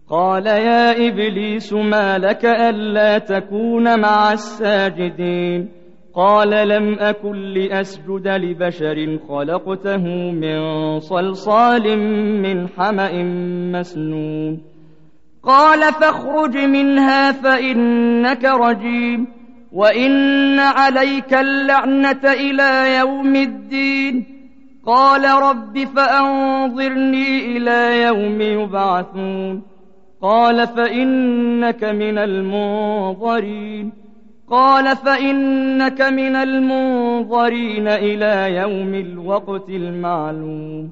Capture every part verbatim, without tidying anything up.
قال يا إبليس ما لك ألا تكون مع الساجدين قال لم أكن لأسجد لبشر خلقته من صلصال من حمأ مسنون قال فاخرج منها فإنك رجيم وإن عليك اللعنة إلى يوم الدين قال رب فأنظرني إلى يوم يبعثون قال فإنك من المنظرين قال فإنك من المنظرين إلى يوم الوقت المعلوم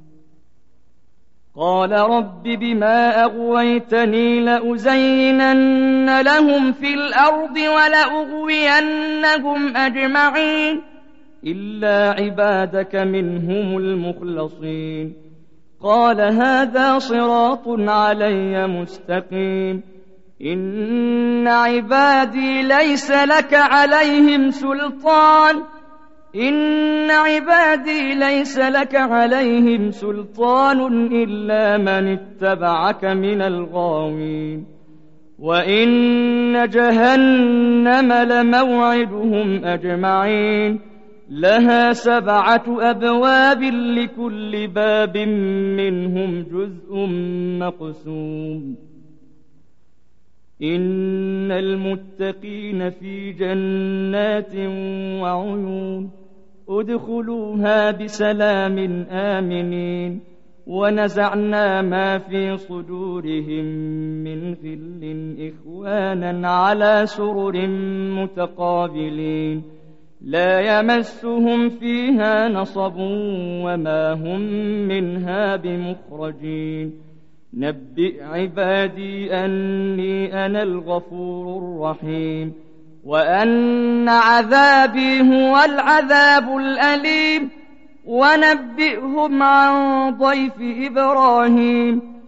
قال رب بما أغويتني لأزينن لهم في الأرض ولأغوينهم أجمعين إلا عبادك منهم المخلصين قال هذا صراط علي مستقيم إن عبادي ليس لك عليهم سلطان إن عبادي ليس لك عليهم سلطان إلا من اتبعك من الغاوين وإن جهنم لموعدهم أجمعين لها سبعة أبواب لكل باب منهم جزء مقسوم إن المتقين في جنات وعيون ادخلوها بسلام آمنين ونزعنا ما في صدورهم من غل إخوانا على سرر متقابلين لا يمسهم فيها نصب وما هم منها بمخرجين نبئ عبادي أني أنا الغفور الرحيم وأن عذابي هو العذاب الأليم ونبئهم عن ضيف إبراهيم